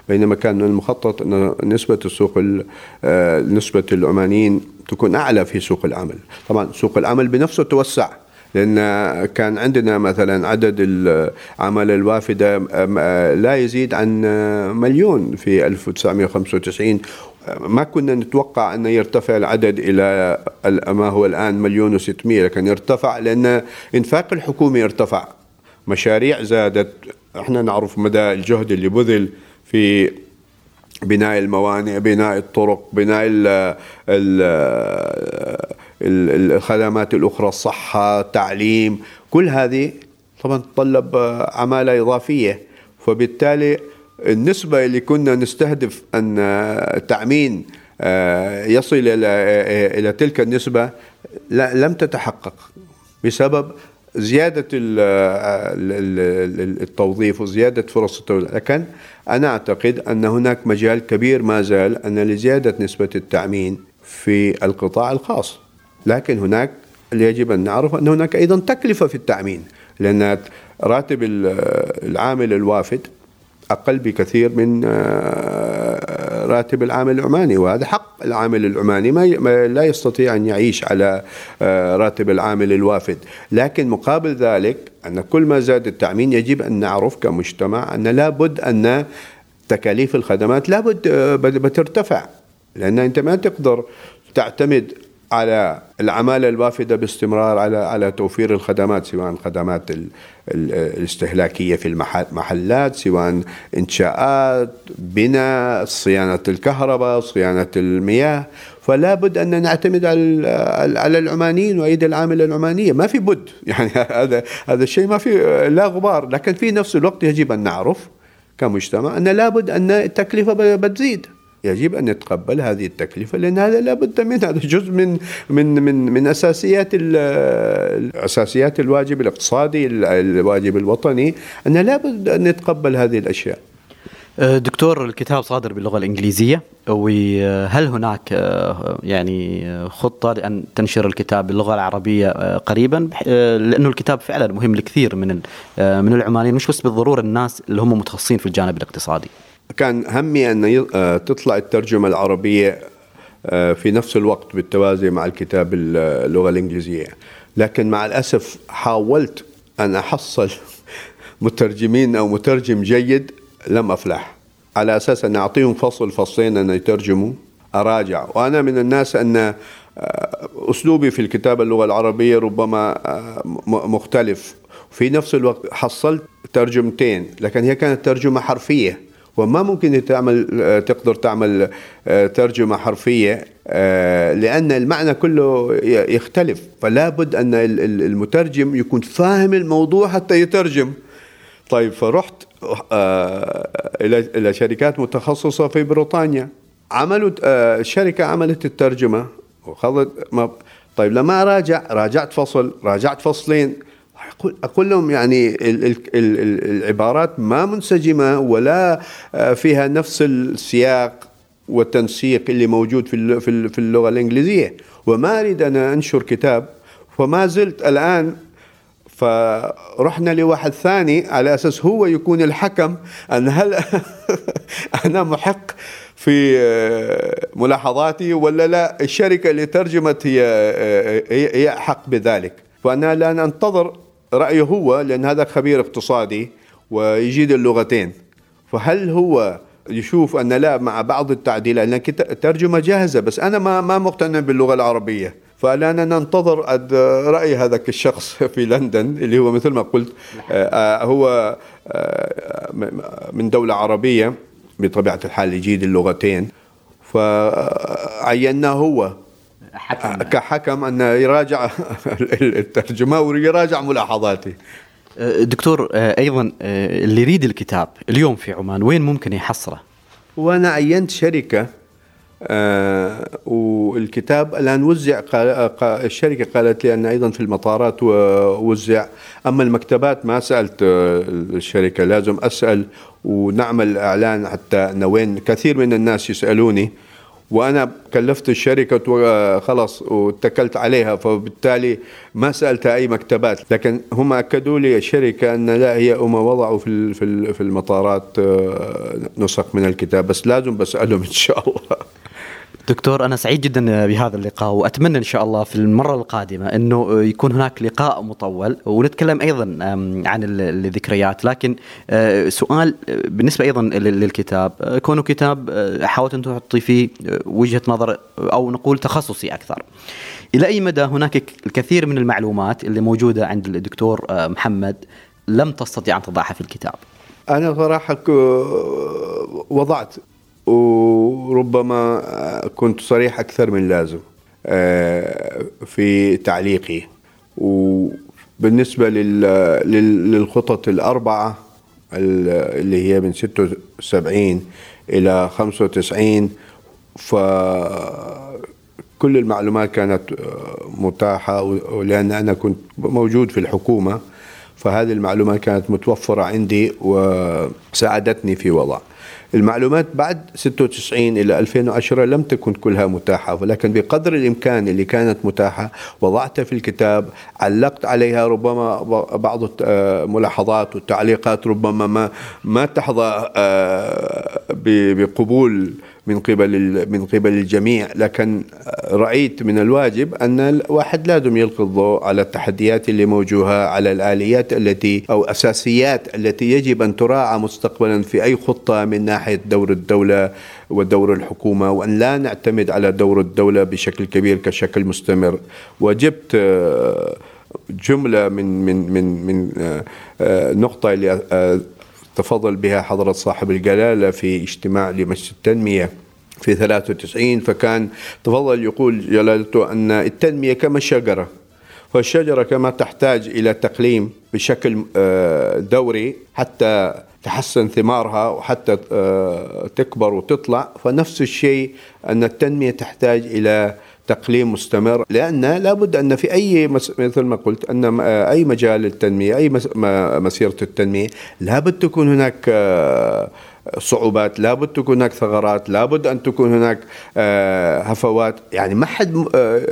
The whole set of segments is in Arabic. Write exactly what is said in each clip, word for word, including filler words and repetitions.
بينما كان من المخطط أن نسبة السوق نسبة العمانيين تكون أعلى في سوق العمل. طبعا سوق العمل بنفسه توسع، لأن كان عندنا مثلا عدد العمالة الوافدة لا يزيد عن مليون في ألف وتسعمائة وخمسة وتسعين. ما كنا نتوقع أن يرتفع العدد إلى ما هو الآن مليون وستمائة، لكن ارتفع لأن إنفاق الحكومي ارتفع، مشاريع زادت. احنا نعرف مدى الجهد اللي بذل في بناء الموانئ، بناء الطرق، بناء ال ال الخدمات الأخرى، الصحة، التعليم، كل هذه طبعا تطلب عمالة إضافية. فبالتالي النسبة اللي كنا نستهدف أن التأمين يصل إلى تلك النسبة لم تتحقق بسبب زيادة التوظيف وزيادة فرص التوظيف. لكن أنا أعتقد أن هناك مجال كبير ما زال أن لزيادة نسبة التأمين في القطاع الخاص، لكن هناك يجب أن نعرف أن هناك أيضا تكلفة في التأمين، لأن راتب العامل الوافد أقل بكثير من راتب العامل العماني، وهذا حق العامل العماني، ما لا يستطيع أن يعيش على راتب العامل الوافد. لكن مقابل ذلك أن كل ما زاد التأمين يجب أن نعرف كمجتمع أن لابد أن تكاليف الخدمات لابد بترتفع، لأن أنت ما تقدر تعتمد على العمالة الوافدة باستمرار على على توفير الخدمات، سواء الخدمات الاستهلاكية في المحلات، سواء إنشاءات، بناء، صيانة الكهرباء، صيانة المياه. فلا بد أن نعتمد على على العمانيين وأيدي العاملة العمانية، ما في بد يعني هذا هذا الشيء ما في لا غبار. لكن في نفس الوقت يجب أن نعرف كمجتمع أن لا بد أن التكلفة بتزيد، يجب أن نتقبل هذه التكلفة، لأن هذا لا بد منها، هذا جزء من من من من أساسيات أساسيات الواجب الاقتصادي، الواجب الوطني، أن لا بد أن نتقبل هذه الأشياء. دكتور، الكتاب صادر باللغة الإنجليزية، وهل هناك يعني خطة لأن تنشر الكتاب باللغة العربية قريبا؟ لأنه الكتاب فعلا مهم لكثير من من العمانيين، مش بس بالضرورة الناس اللي هم متخصصين في الجانب الاقتصادي. كان همي أن تطلع الترجمة العربية في نفس الوقت بالتوازي مع الكتاب اللغة الإنجليزية، لكن مع الأسف حاولت أن أحصل مترجمين أو مترجم جيد، لم أفلح، على أساس أن أعطيهم فصل فصلين أن يترجموا أراجع. وأنا من الناس أن أسلوبي في الكتابة اللغة العربية ربما مختلف. في نفس الوقت حصلت ترجمتين، لكن هي كانت ترجمة حرفية، وما ممكن تعمل تقدر تعمل ترجمة حرفية لأن المعنى كله يختلف. فلا بد أن المترجم يكون فاهم الموضوع حتى يترجم. طيب، فرحت إلى شركات متخصصة في بريطانيا، عملوا الشركة عملت الترجمة وخذت. طيب، لما راجع راجعت فصل، راجعت فصلين، أقول لهم يعني العبارات ما منسجمة ولا فيها نفس السياق والتنسيق اللي موجود في في اللغة الإنجليزية، وما أريد أن أنشر كتاب. فما زلت الآن، فرحنا لواحد ثاني على أساس هو يكون الحكم أن هل أنا محق في ملاحظاتي ولا لا. الشركة اللي ترجمت هي هي حق بذلك، فأنا لا أنتظر رأيه هو، لأن هذا خبير اقتصادي ويجيد اللغتين. فهل هو يشوف أن لا مع بعض التعديلات، لأن الترجمة جاهزة بس أنا ما ما مقتنع باللغة العربية. فالآن ننتظر رأي هذاك الشخص في لندن اللي هو مثل ما قلت هو من دولة عربية بطبيعة الحال يجيد اللغتين، فعيناه هو حكم. كحكم أن يراجع الترجمة ويراجع ملاحظاتي. دكتور، أيضا اللي يريد الكتاب اليوم في عمان وين ممكن يحصله؟ وأنا عينت شركة آه والكتاب الآن وزع. الشركة قالت لي أن أيضا في المطارات ووزع، أما المكتبات ما سألت الشركة، لازم أسأل ونعمل إعلان حتى وين. كثير من الناس يسألوني، وأنا كلفت الشركة وخلص واتكلت عليها، فبالتالي ما سألت أي مكتبات، لكن هم أكدوا لي الشركة أن لا، هي هم وضعوا في في المطارات نسخ من الكتاب، بس لازم بسألهم إن شاء الله. دكتور، أنا سعيد جدا بهذا اللقاء، وأتمنى إن شاء الله في المرة القادمة أنه يكون هناك لقاء مطول ونتكلم أيضا عن الذكريات. لكن سؤال بالنسبة أيضا للكتاب، كونه كتاب حاولت أن تعطي فيه وجهة نظر أو نقول تخصصي أكثر، إلى أي مدى هناك الكثير من المعلومات اللي موجودة عند الدكتور محمد لم تستطيع أن تضعها في الكتاب؟ أنا صراحة وضعت، وربما كنت صريح أكثر من لازم في تعليقي. وبالنسبة للخطط الأربعة اللي هي من ستة وسبعين إلى خمسة وتسعين، فكل المعلومات كانت متاحة، ولأن أنا كنت موجود في الحكومة فهذه المعلومات كانت متوفرة عندي وساعدتني في وضع المعلومات. بعد ستة وتسعين إلى ألفين وعشرة لم تكن كلها متاحة، ولكن بقدر الإمكان اللي كانت متاحة وضعتها في الكتاب، علقت عليها ربما بعض الملاحظات والتعليقات ربما ما ما تحظى بقبول من قبل من قبل الجميع، لكن رأيت من الواجب أن الواحد لازم يلقي الضوء على التحديات اللي موجودة، على الآليات التي أو أساسيات التي يجب أن تراعى مستقبلا في أي خطة من ناحية دور الدولة ودور الحكومة، وأن لا نعتمد على دور الدولة بشكل كبير كشكل مستمر. وجبت جملة من من من من نقطة اللي تفضل بها حضرة صاحب الجلالة في اجتماع لمجلس التنمية في ثلاثة وتسعين، فكان تفضل يقول جلالته أن التنمية كما الشجرة، فالشجرة كما تحتاج إلى تقليم بشكل دوري حتى تحسن ثمارها وحتى تكبر وتطلع، فنفس الشيء أن التنمية تحتاج إلى تقليم مستمر، لأن لابد أن في أي مثل ما قلت أن أي مجال التنمية، أي مسيرة التنمية، لابد تكون هناك صعوبات، لابد تكون هناك ثغرات، لابد أن تكون هناك هفوات، يعني ما حد.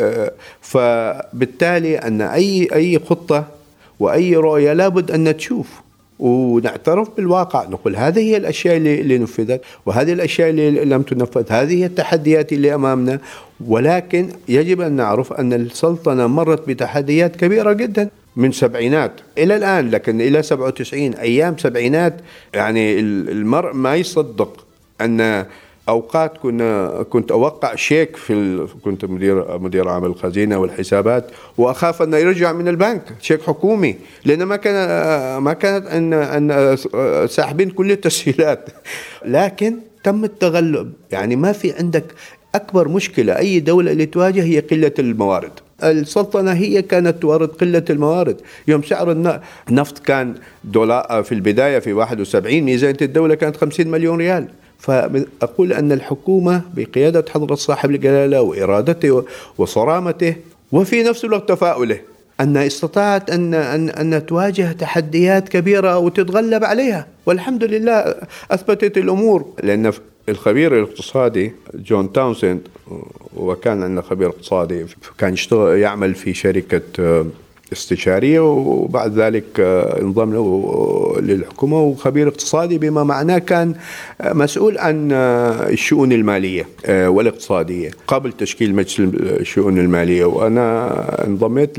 فبالتالي أن أي أي خطة وأي رؤية لابد أن تشوف ونعترف بالواقع، نقول هذه هي الأشياء اللي نفذت وهذه الأشياء اللي لم تنفذ، هذه هي التحديات اللي أمامنا. ولكن يجب أن نعرف أن السلطنة مرت بتحديات كبيرة جدا من سبعينات إلى الآن، لكن إلى سبعة وتسعين أيام سبعينات، يعني المرء ما يصدق أن أوقات كنا كنت أوقع شيك في ال... كنت مدير مدير عام الخزينة والحسابات، وأخاف أن يرجع من البنك شيك حكومي، لأن ما كان ما كانت أن أن ساحبين كل التسهيلات، لكن تم التغلب. يعني ما في عندك أكبر مشكلة أي دولة اللي تواجه هي قلة الموارد. السلطنة هي كانت تورد قلة الموارد. يوم سعر النفط كان دولار في البداية في واحد وسبعين، ميزانية الدولة كانت خمسين مليون ريال. فأقول أن الحكومة بقيادة حضرة صاحب الجلالة وإرادته وصرامته وفي نفس الوقت تفاؤله أن استطاعت أن, أن, أن تواجه تحديات كبيرة وتتغلب عليها، والحمد لله أثبتت الأمور. لأن الخبير الاقتصادي جون تاونسند، وكان عندنا خبير اقتصادي كان يشتغل يعمل في شركة استشارية، وبعد ذلك انضم له للحكومة، وخبير اقتصادي بما معناه كان مسؤول عن الشؤون المالية والاقتصادية قبل تشكيل مجلس الشؤون المالية. وأنا انضميت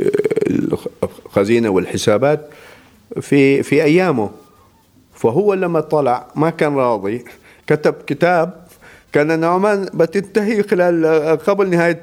للخزينة والحسابات في في أيامه. فهو لما طلع ما كان راضي، كتب كتاب كان نوعا بتنتهي خلال قبل نهاية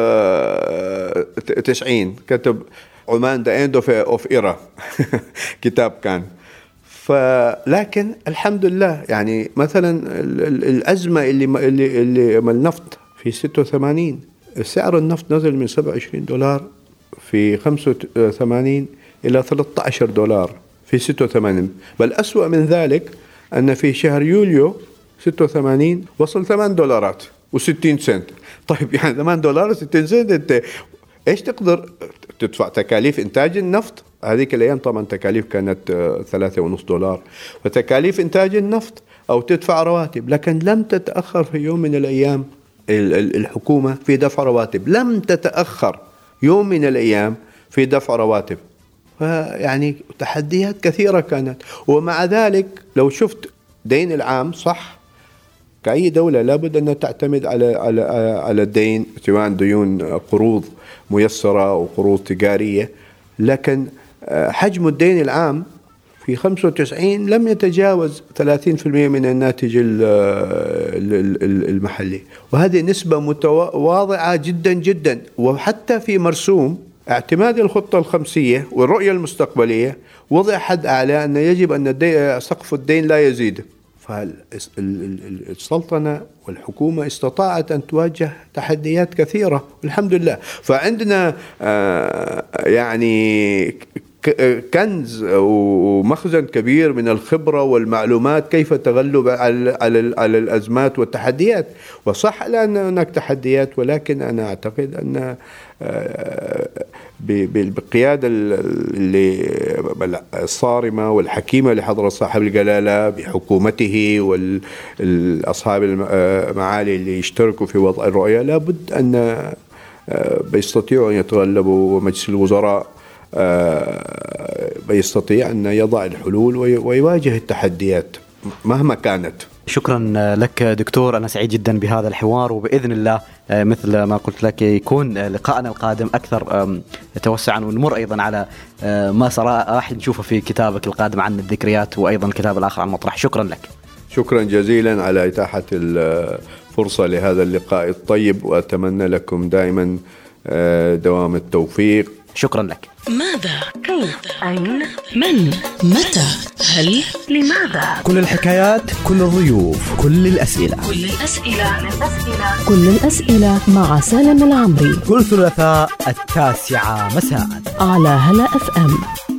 تسعين، كتب عمان The End of, of Era كتاب كان. فلكن الحمد لله يعني مثلا الأزمة اللي اللي اللي النفط في ستة وثمانين، سعر النفط نزل من سبعة وعشرين دولار في خمسة وثمانين إلى ثلاثة عشر دولار في ستة وثمانين. بل أسوأ من ذلك أن في شهر يوليو ستة وثمانين وصل ثمانية دولارات وستين سنت. طيب يعني ثمانية دولار وستين سنت، أنت إيش تقدر تدفع تكاليف إنتاج النفط؟ هذيك الأيام طبعا تكاليف كانت ثلاثة ونص دولار، وتكاليف إنتاج النفط أو تدفع رواتب، لكن لم تتأخر في يوم من الأيام الحكومة في دفع رواتب، لم تتأخر يوم من الأيام في دفع رواتب. فيعني تحديات كثيرة كانت. ومع ذلك لو شفت دين العام صح، كأي دولة لابد أن تعتمد على على على الدين، سواء ديون قروض ميسرة أو قروض تجارية، لكن حجم الدين العام في خمسة وتسعين لم يتجاوز ثلاثين بالمئة من الناتج المحلي، وهذه نسبة متواضعة جدا جدا. وحتى في مرسوم اعتماد الخطة الخمسية والرؤية المستقبلية وضع حد أعلى أن يجب أن سقف الدين لا يزيد. فالسلطنة والحكومة استطاعت أن تواجه تحديات كثيرة والحمد لله. فعندنا يعني كنز ومخزن كبير من الخبرة والمعلومات كيف تغلب على على الأزمات والتحديات. وصح لأن هناك تحديات، ولكن أنا أعتقد أن بالقيادة اللي الصارمة والحكيمة لحضرة صاحب الجلالة بحكومته والأصحاب المعالي اللي يشتركوا في وضع الرؤية، لابد أن بيستطيعوا أن يتغلبوا. ومجلس الوزراء بيستطيع أن يضع الحلول ويواجه التحديات مهما كانت. شكرا لك دكتور، أنا سعيد جدا بهذا الحوار، وبإذن الله مثل ما قلت لك يكون لقاءنا القادم أكثر توسعا، ونمر أيضا على ما راح نشوفه في كتابك القادم عن الذكريات، وأيضا الكتاب الآخر عن المطرح. شكرا لك. شكرا جزيلا على إتاحة الفرصة لهذا اللقاء الطيب، وأتمنى لكم دائما دوام التوفيق. شكرا لك. ماذا؟ كيف؟ أين؟ من؟ متى؟ هل؟ لماذا؟ كل الحكايات، كل الضيوف، كل الأسئلة كل الأسئلة كل الأسئلة مع سالم العمري، كل ثلاثاء التاسعة مساء على هلا أف أم.